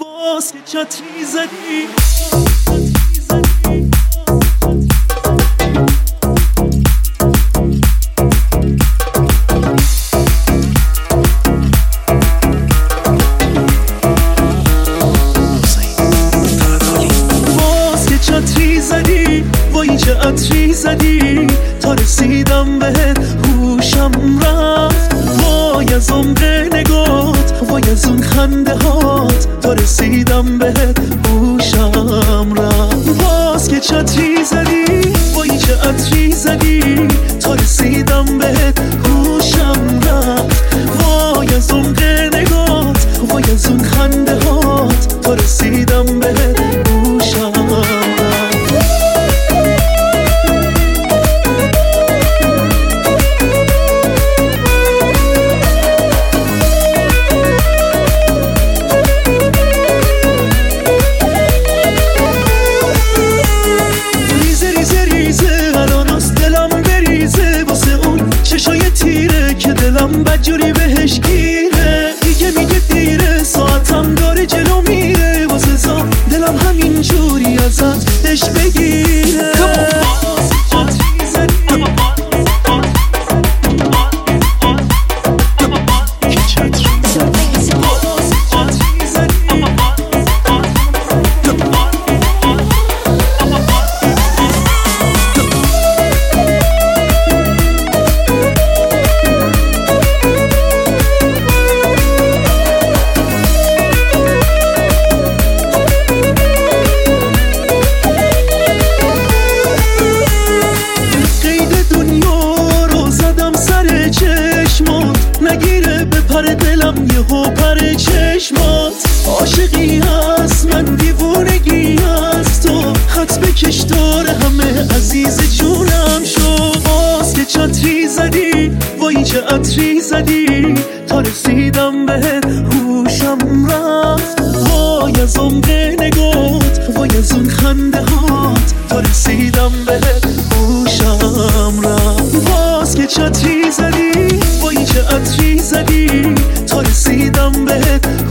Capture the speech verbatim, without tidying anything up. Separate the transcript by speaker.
Speaker 1: باز که چتری زدی. باز که چتری زدی، وای چه عطری زدی، تا رسیدم بهت هوشم رفت. وای از عمق نگات، وای از اون خنده هات، تا رسیدم بهت هوشم رفت. باز که چتری زدی، وای چه عطری زدی، تا رسیدم بهت هوشم رفت. وای از عمق نگات، وای از اون خنده هات، تا رسیدم بهت هوشم رفت. که دلم بدجوری بهش گیره، دیگه میگه دیره، ساعتم داره جلو میره، واسه زا دلم همین جوری ازت دش بگیره. نگیره به پر دلم یهو پر چشمات، عاشقی هست من دیوونگی هست، تو خط بکش داره همه عزیز جونم شو. باز که چتری زدی، وای چه عطری زدی، تا رسیدم بهت هوشم رفت. وای از عمق نگات، وای از اون خنده هات، تا رسیدم بهت هوشم رفت. باز که چتری زدی، وای چه عطری زدی، تا رسیدم بهت